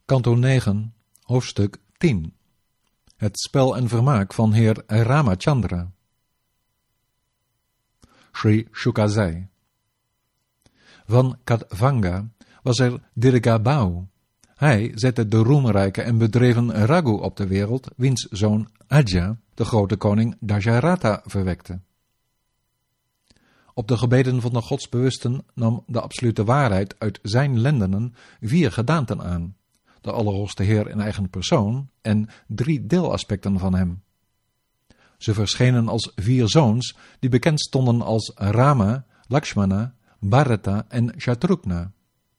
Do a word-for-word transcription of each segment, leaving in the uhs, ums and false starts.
Kanto negen, hoofdstuk tien. Het spel en vermaak van heer Ramachandra. Sri Shuka zei: Van Katvanga was er Dirgabau. Hij zette de roemrijke en bedreven Raghu op de wereld, wiens zoon Aja de grote koning Dajaratha verwekte. Op de gebeden van de godsbewusten nam de absolute waarheid uit zijn lendenen vier gedaanten aan, de Allerhoogste Heer in eigen persoon en drie deelaspecten van hem. Ze verschenen als vier zoons die bekend stonden als Rama, Lakshmana, Bharata en Shatrugna.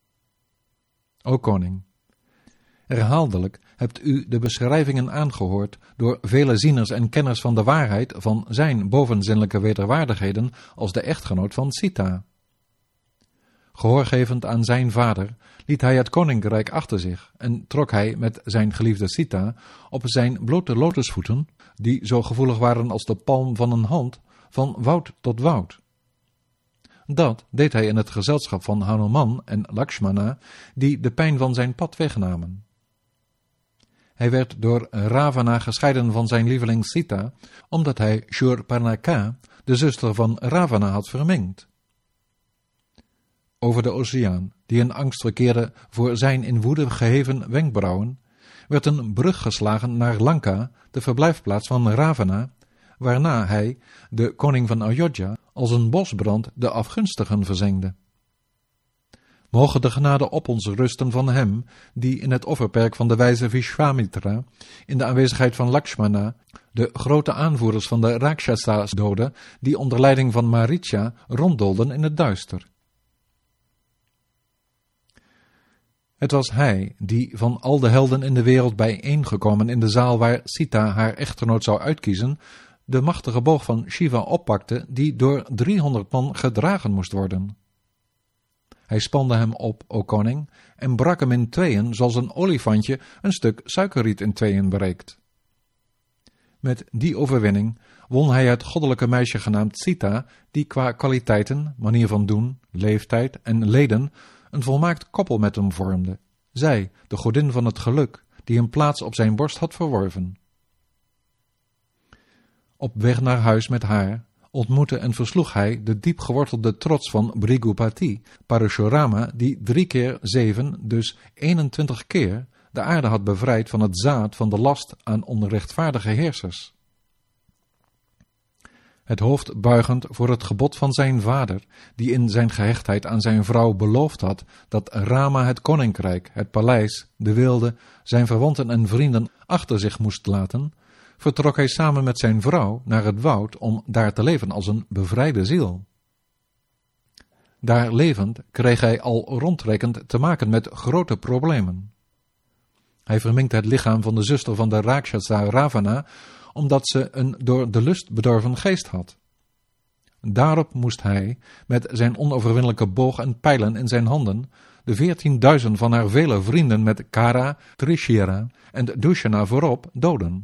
O koning, herhaaldelijk hebt u de beschrijvingen aangehoord door vele zieners en kenners van de waarheid van zijn bovenzinnelijke wederwaardigheden als de echtgenoot van Sita. Gehoorgevend aan zijn vader liet hij het koninkrijk achter zich en trok hij met zijn geliefde Sita op zijn blote lotusvoeten, die zo gevoelig waren als de palm van een hand, van woud tot woud. Dat deed hij in het gezelschap van Hanuman en Lakshmana, die de pijn van zijn pad wegnamen. Hij werd door Ravana gescheiden van zijn lieveling Sita, omdat hij Shurparnaka, de zuster van Ravana, had vermengd. Over de oceaan, die in angst verkeerde voor zijn in woede geheven wenkbrauwen, werd een brug geslagen naar Lanka, de verblijfplaats van Ravana, waarna hij, de koning van Ayodhya, als een bosbrand de afgunstigen verzengde. Moge de genade op ons rusten van hem, die in het offerperk van de wijze Vishwamitra, in de aanwezigheid van Lakshmana, de grote aanvoerders van de Rakshasa's doodde, die onder leiding van Maricha ronddolden in het duister. Het was hij die van al de helden in de wereld bijeengekomen in de zaal waar Sita haar echtgenoot zou uitkiezen, de machtige boog van Shiva oppakte, die door driehonderd man gedragen moest worden. Hij spande hem op, o koning, en brak hem in tweeën, zoals een olifantje een stuk suikerriet in tweeën breekt. Met die overwinning won hij het goddelijke meisje genaamd Sita, die qua kwaliteiten, manier van doen, leeftijd en leden een volmaakt koppel met hem vormde. Zij, de godin van het geluk, die een plaats op zijn borst had verworven. Op weg naar huis met haar ontmoette en versloeg hij de diep gewortelde trots van Bhrigupati, Parashurama, die drie keer zeven, dus eenentwintig keer, de aarde had bevrijd van het zaad van de last aan onrechtvaardige heersers. Het hoofd buigend voor het gebod van zijn vader, die in zijn gehechtheid aan zijn vrouw beloofd had dat Rama het koninkrijk, het paleis, de wilde, zijn verwanten en vrienden achter zich moest laten, vertrok hij samen met zijn vrouw naar het woud om daar te leven als een bevrijde ziel. Daar levend kreeg hij al rondrekkend te maken met grote problemen. Hij verminkte het lichaam van de zuster van de Rakshasa Ravana, omdat ze een door de lust bedorven geest had. Daarop moest hij, met zijn onoverwinnelijke boog en pijlen in zijn handen, de veertienduizend van haar vele vrienden met Kara, Trishira en Dushana voorop doden.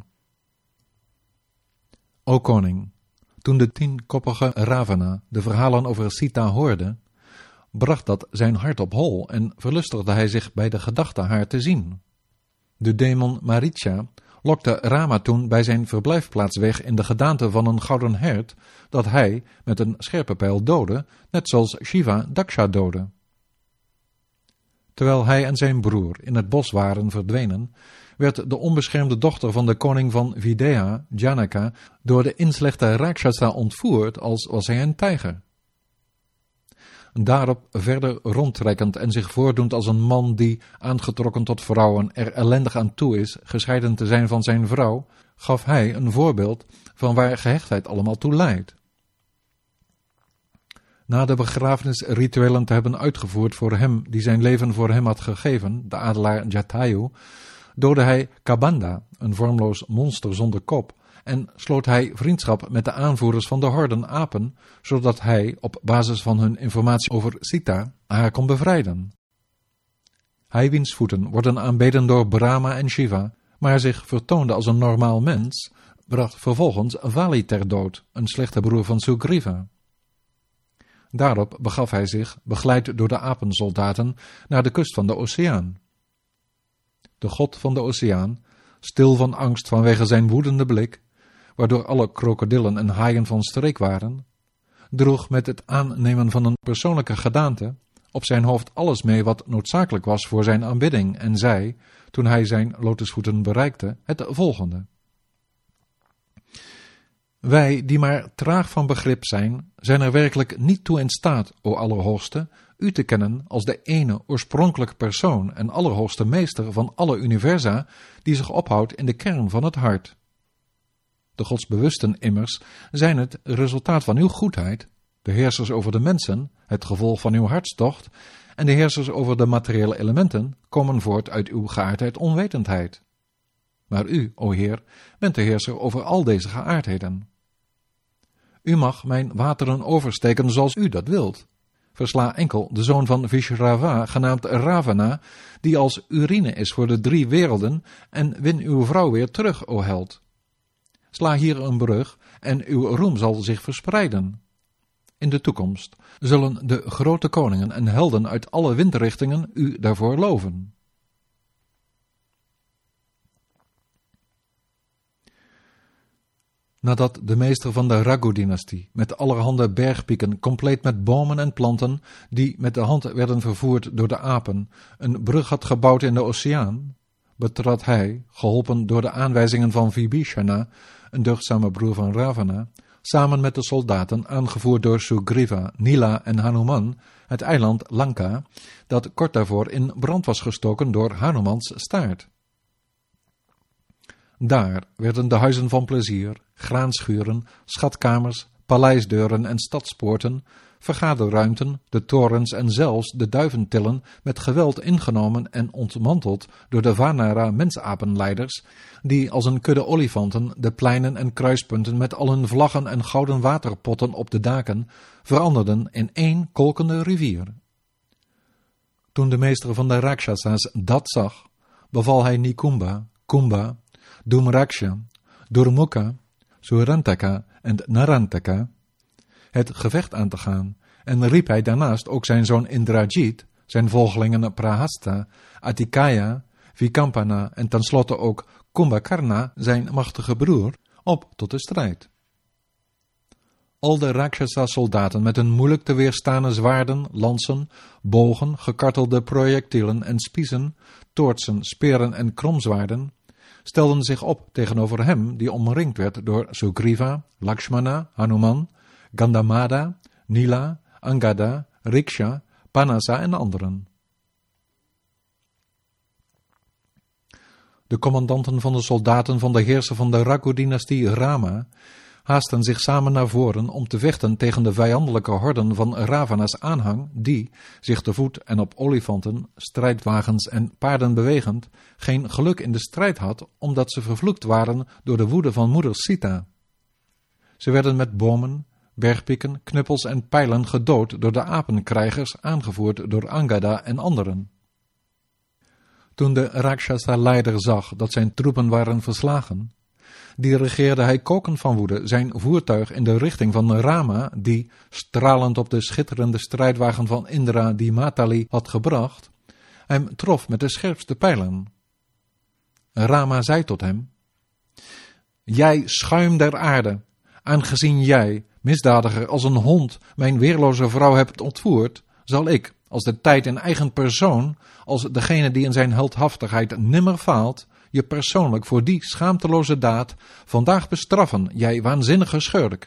O koning, toen de tienkoppige Ravana de verhalen over Sita hoorde, bracht dat zijn hart op hol en verlustigde hij zich bij de gedachte haar te zien. De demon Maricha lokte Rama toen bij zijn verblijfplaats weg in de gedaante van een gouden hert, dat hij met een scherpe pijl doodde, net zoals Shiva Daksha doodde. Terwijl hij en zijn broer in het bos waren verdwenen, werd de onbeschermde dochter van de koning van Videha, Janaka, door de inslechte Rakshasa ontvoerd als was hij een tijger. Daarop verder rondtrekkend en zich voordoend als een man die, aangetrokken tot vrouwen, er ellendig aan toe is, gescheiden te zijn van zijn vrouw, gaf hij een voorbeeld van waar gehechtheid allemaal toe leidt. Na de begrafenisrituelen te hebben uitgevoerd voor hem die zijn leven voor hem had gegeven, de adelaar Jatayu, doodde hij Kabanda, een vormloos monster zonder kop, en sloot hij vriendschap met de aanvoerders van de horden apen, zodat hij, op basis van hun informatie over Sita, haar kon bevrijden. Hij wiens voeten worden aanbeden door Brahma en Shiva, maar zich vertoonde als een normaal mens, bracht vervolgens Vali ter dood, een slechte broer van Sugriva. Daarop begaf hij zich, begeleid door de apensoldaten, naar de kust van de oceaan. de god van de oceaan, stil van angst vanwege zijn woedende blik, waardoor alle krokodillen en haaien van streek waren, droeg met het aannemen van een persoonlijke gedaante op zijn hoofd alles mee wat noodzakelijk was voor zijn aanbidding en zei, toen hij zijn lotusvoeten bereikte, het volgende. Wij, die maar traag van begrip zijn, zijn er werkelijk niet toe in staat, o Allerhoogste, u te kennen als de ene oorspronkelijke persoon en Allerhoogste Meester van alle universa, die zich ophoudt in de kern van het hart. De godsbewusten immers zijn het resultaat van uw goedheid, de heersers over de mensen, het gevolg van uw hartstocht, en de heersers over de materiële elementen komen voort uit uw geaardheid onwetendheid. Maar u, o Heer, bent de heerser over al deze geaardheden. U mag mijn wateren oversteken zoals u dat wilt. Versla enkel de zoon van Vishrava, genaamd Ravana, die als urine is voor de drie werelden, en win uw vrouw weer terug, o held. Sla hier een brug, en uw roem zal zich verspreiden. In de toekomst zullen de grote koningen en helden uit alle windrichtingen u daarvoor loven. Nadat de meester van de Raghu-dynastie met allerhande bergpieken, compleet met bomen en planten, die met de hand werden vervoerd door de apen, een brug had gebouwd in de oceaan, betrad hij, geholpen door de aanwijzingen van Vibhishana, een deugdzame broer van Ravana, samen met de soldaten, aangevoerd door Sugriva, Nila en Hanuman, het eiland Lanka, dat kort daarvoor in brand was gestoken door Hanumans staart. Daar werden de huizen van plezier, graanschuren, schatkamers, paleisdeuren en stadspoorten, vergaderruimten, de torens en zelfs de duiventillen met geweld ingenomen en ontmanteld door de Vanara mensapenleiders, die als een kudde olifanten de pleinen en kruispunten met al hun vlaggen en gouden waterpotten op de daken veranderden in één kolkende rivier. Toen de meester van de Rakshasas dat zag, beval hij Nikumba, Kumba, Dhumraksha, Durmukha, Surantaka en Narantaka het gevecht aan te gaan, en riep hij daarnaast ook zijn zoon Indrajit, zijn volgelingen Prahasta, Atikaya, Vikampana en tenslotte ook Kumbhakarna, zijn machtige broer, op tot de strijd. Al de Rakshasa-soldaten met hun moeilijk te weerstaande zwaarden, lansen, bogen, gekartelde projectielen en spiezen, toortsen, speren en kromzwaarden, stelden zich op tegenover hem die omringd werd door Sugriva, Lakshmana, Hanuman, Gandamada, Nila, Angada, Riksha, Panasa en anderen. De commandanten van de soldaten van de heerser van de Raghu-dynastie Rama haasten zich samen naar voren om te vechten tegen de vijandelijke horden van Ravana's aanhang, die, zich te voet en op olifanten, strijdwagens en paarden bewegend, geen geluk in de strijd had, omdat ze vervloekt waren door de woede van moeder Sita. Ze werden met bomen, bergpieken, knuppels en pijlen gedood door de apenkrijgers, aangevoerd door Angada en anderen. Toen de Rakshasa-leider zag dat zijn troepen waren verslagen, dirigeerde hij kokend van woede zijn voertuig in de richting van Rama, die, stralend op de schitterende strijdwagen van Indra die Matali had gebracht, hem trof met de scherpste pijlen. Rama zei tot hem: Jij schuim der aarde, aangezien jij, misdadiger als een hond, mijn weerloze vrouw hebt ontvoerd, zal ik, als de tijd in eigen persoon, als degene die in zijn heldhaftigheid nimmer faalt, je persoonlijk voor die schaamteloze daad vandaag bestraffen, jij waanzinnige schurk.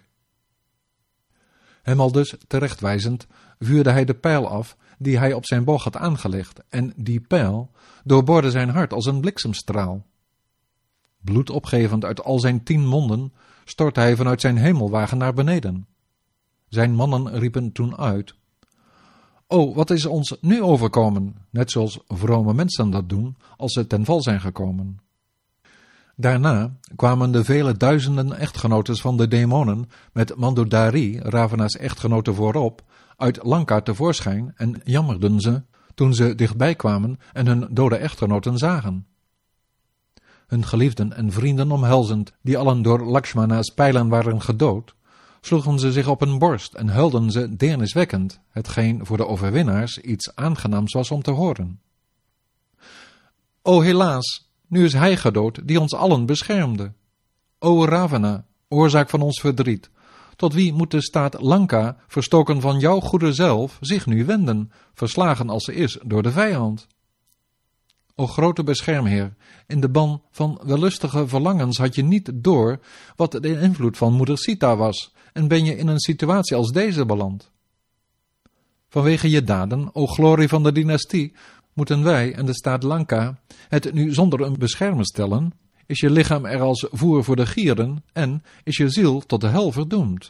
Hem al dus terechtwijzend vuurde hij de pijl af die hij op zijn boog had aangelegd, en die pijl doorboorde zijn hart als een bliksemstraal. Bloed opgevend uit al zijn tien monden stortte hij vanuit zijn hemelwagen naar beneden. Zijn mannen riepen toen uit: O, wat is ons nu overkomen, net zoals vrome mensen dat doen, als ze ten val zijn gekomen. Daarna kwamen de vele duizenden echtgenotes van de demonen met Mandodari, Ravana's echtgenote voorop, uit Lanka tevoorschijn en jammerden ze toen ze dichtbij kwamen en hun dode echtgenoten zagen. Hun geliefden en vrienden omhelzend, die allen door Lakshmana's pijlen waren gedood, sloegen ze zich op hun borst en huilden ze deerniswekkend, hetgeen voor de overwinnaars iets aangenaams was om te horen. O helaas, nu is hij gedood die ons allen beschermde. O Ravana, oorzaak van ons verdriet, tot wie moet de staat Lanka, verstoken van jouw goede zelf, zich nu wenden, verslagen als ze is door de vijand? O grote beschermheer, in de ban van wellustige verlangens had je niet door wat de invloed van moeder Sita was, en ben je in een situatie als deze beland. Vanwege je daden, o glorie van de dynastie, moeten wij en de staat Lanka het nu zonder een beschermer stellen, is je lichaam er als voer voor de gieren en is je ziel tot de hel verdoemd.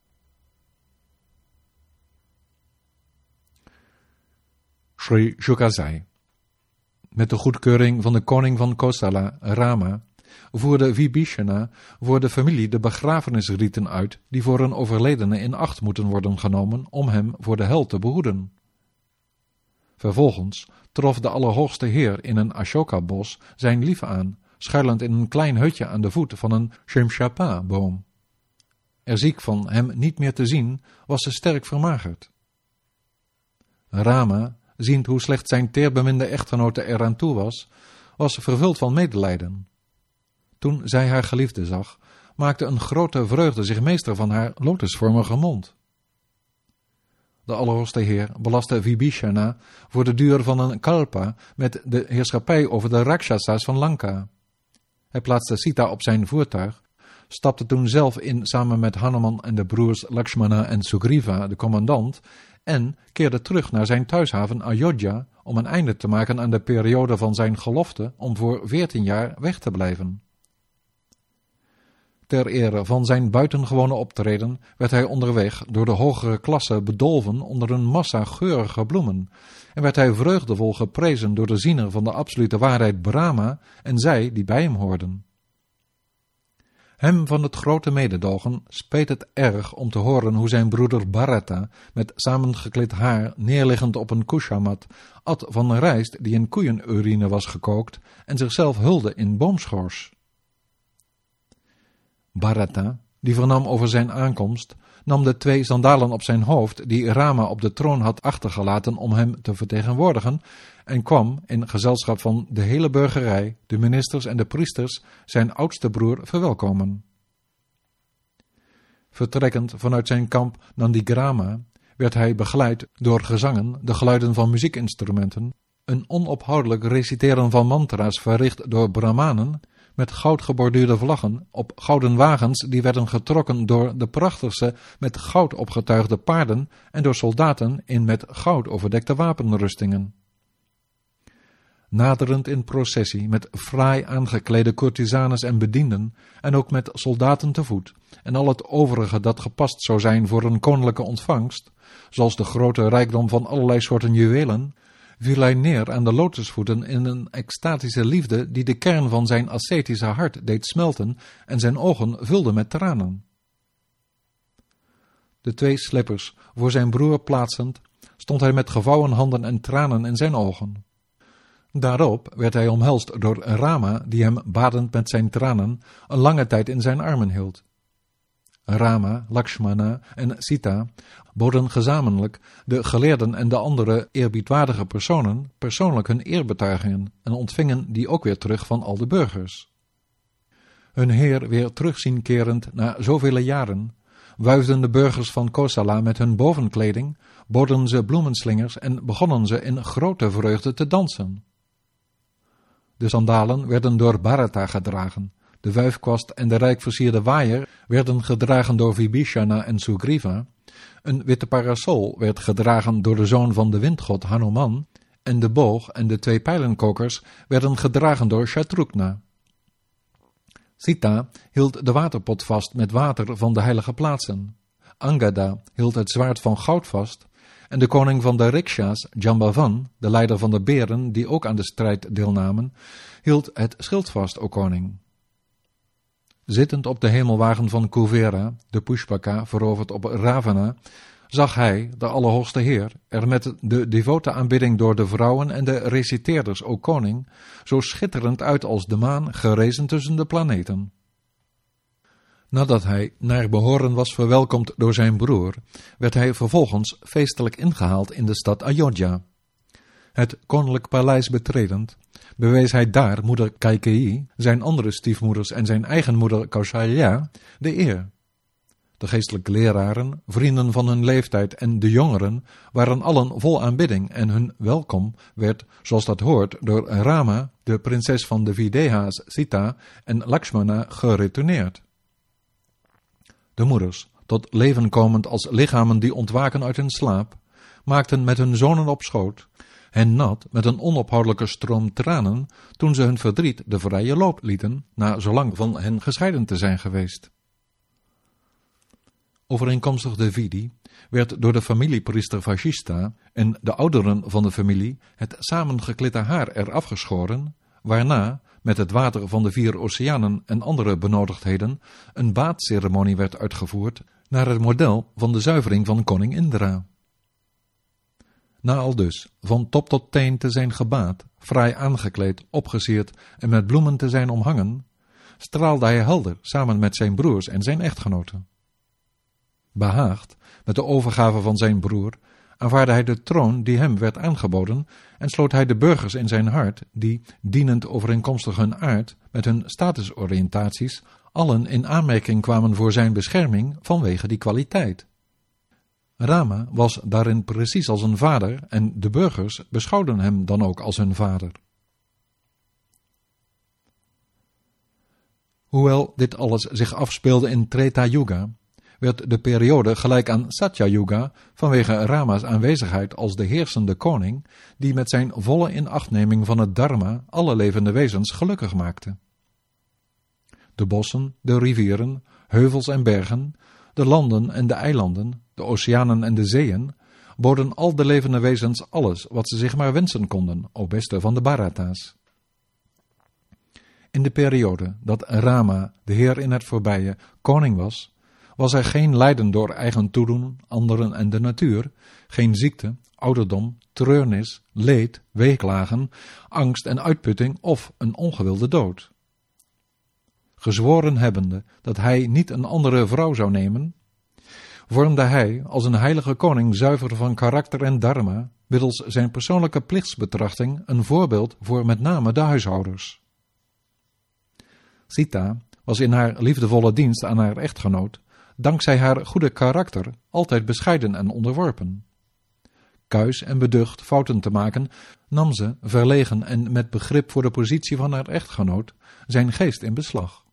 Sri Shuka zei: met de goedkeuring van de koning van Kosala, Rama, voerde Vibhishana voor de familie de begrafenisrieten uit die voor een overledene in acht moeten worden genomen om hem voor de hel te behoeden. Vervolgens trof de Allerhoogste Heer in een Ashoka-bos zijn lief aan, schuilend in een klein hutje aan de voet van een Shimshapa-boom. Er ziek van hem niet meer te zien, was ze sterk vermagerd. Rama, ziend hoe slecht zijn teerbeminde echtgenote eraan toe was, was vervuld van medelijden. Toen zij haar geliefde zag, maakte een grote vreugde zich meester van haar lotusvormige mond. De Allerhoogste Heer belastte Vibhishana voor de duur van een kalpa met de heerschappij over de Rakshasa's van Lanka. Hij plaatste Sita op zijn voertuig, stapte toen zelf in samen met Hanuman en de broers Lakshmana en Sugriva, de commandant, en keerde terug naar zijn thuishaven Ayodhya om een einde te maken aan de periode van zijn gelofte om voor veertien jaar weg te blijven. Ter ere van zijn buitengewone optreden werd hij onderweg door de hogere klasse bedolven onder een massa geurige bloemen en werd hij vreugdevol geprezen door de ziener van de absolute waarheid Brahma en zij die bij hem hoorden. Hem van het grote mededogen speet het erg om te horen hoe zijn broeder Bharata met samengekleed haar neerliggend op een kushamat at van een rijst die in koeienurine was gekookt en zichzelf hulde in boomschors. Bharata, die vernam over zijn aankomst, nam de twee sandalen op zijn hoofd die Rama op de troon had achtergelaten om hem te vertegenwoordigen en kwam in gezelschap van de hele burgerij, de ministers en de priesters zijn oudste broer verwelkomen. Vertrekkend vanuit zijn kamp Nandigrama werd hij begeleid door gezangen, de geluiden van muziekinstrumenten, een onophoudelijk reciteren van mantra's verricht door brahmanen, met goud geborduurde vlaggen op gouden wagens die werden getrokken door de prachtigste met goud opgetuigde paarden en door soldaten in met goud overdekte wapenrustingen. Naderend in processie met fraai aangeklede courtisanes en bedienden en ook met soldaten te voet en al het overige dat gepast zou zijn voor een koninklijke ontvangst, zoals de grote rijkdom van allerlei soorten juwelen, viel hij neer aan de lotusvoeten in een extatische liefde die de kern van zijn ascetische hart deed smelten en zijn ogen vulde met tranen. De twee slippers voor zijn broer plaatsend, stond hij met gevouwen handen en tranen in zijn ogen. Daarop werd hij omhelst door Rama, die hem badend met zijn tranen een lange tijd in zijn armen hield. Rama, Lakshmana en Sita boden gezamenlijk de geleerden en de andere eerbiedwaardige personen persoonlijk hun eerbetuigingen en ontvingen die ook weer terug van al de burgers. Hun heer weer terugzien kerend na zoveel jaren, wuifden de burgers van Kosala met hun bovenkleding, boden ze bloemenslingers en begonnen ze in grote vreugde te dansen. De sandalen werden door Bharata gedragen, de wuifkwast en de rijk versierde waaier werden gedragen door Vibhishana en Sugriva, een witte parasol werd gedragen door de zoon van de windgod Hanuman, en de boog en de twee pijlenkokers werden gedragen door Shatrughna. Sita hield de waterpot vast met water van de heilige plaatsen. Angada hield het zwaard van goud vast, en de koning van de Rikshas, Jambavan, de leider van de beren die ook aan de strijd deelnamen, hield het schild vast, o koning. Zittend op de hemelwagen van Kuvera, de Pushpaka, veroverd op Ravana, zag hij, de Allerhoogste Heer, er met de devote aanbidding door de vrouwen en de reciteerders, o koning, zo schitterend uit als de maan gerezen tussen de planeten. Nadat hij naar behoren was verwelkomd door zijn broer, werd hij vervolgens feestelijk ingehaald in de stad Ayodhya. Het koninklijk paleis betredend, bewees hij daar moeder Kaikeyi, zijn andere stiefmoeders en zijn eigen moeder Kausalya de eer. De geestelijke leraren, vrienden van hun leeftijd en de jongeren waren allen vol aanbidding en hun welkom werd, zoals dat hoort, door Rama, de prinses van de Videha's Sita en Lakshmana geretourneerd. De moeders, tot leven komend als lichamen die ontwaken uit hun slaap, maakten met hun zonen op schoot, hen nat met een onophoudelijke stroom tranen toen ze hun verdriet de vrije loop lieten, na zo lang van hen gescheiden te zijn geweest. Overeenkomstig de Vidi werd door de familiepriester Vashishta en de ouderen van de familie het samengeklitte haar eraf geschoren, waarna, met het water van de vier oceanen en andere benodigdheden, een baadceremonie werd uitgevoerd naar het model van de zuivering van koning Indra. Na al dus van top tot teen te zijn gebaad, fraai aangekleed, opgesierd en met bloemen te zijn omhangen, straalde hij helder samen met zijn broers en zijn echtgenoten. Behaagd met de overgave van zijn broer, aanvaardde hij de troon die hem werd aangeboden en sloot hij de burgers in zijn hart, die, dienend overeenkomstig hun aard, met hun statusoriëntaties, allen in aanmerking kwamen voor zijn bescherming vanwege die kwaliteit. Rama was daarin precies als een vader en de burgers beschouwden hem dan ook als hun vader. Hoewel dit alles zich afspeelde in Treta Yuga, werd de periode gelijk aan Satya Yuga vanwege Rama's aanwezigheid als de heersende koning, die met zijn volle inachtneming van het dharma alle levende wezens gelukkig maakte. De bossen, de rivieren, heuvels en bergen, de landen en de eilanden, de oceanen en de zeeën, boden al de levende wezens alles wat ze zich maar wensen konden, o beste van de Bharata's. In de periode dat Rama, de heer in het voorbije, koning was, was er geen lijden door eigen toedoen, anderen en de natuur, geen ziekte, ouderdom, treurnis, leed, weeklagen, angst en uitputting of een ongewilde dood. Gezworen hebbende dat hij niet een andere vrouw zou nemen, vormde hij als een heilige koning zuiver van karakter en dharma, middels zijn persoonlijke plichtsbetrachting een voorbeeld voor met name de huishouders. Sita was in haar liefdevolle dienst aan haar echtgenoot, dankzij haar goede karakter, altijd bescheiden en onderworpen. Kuis en beducht fouten te maken, nam ze, verlegen en met begrip voor de positie van haar echtgenoot, zijn geest in beslag.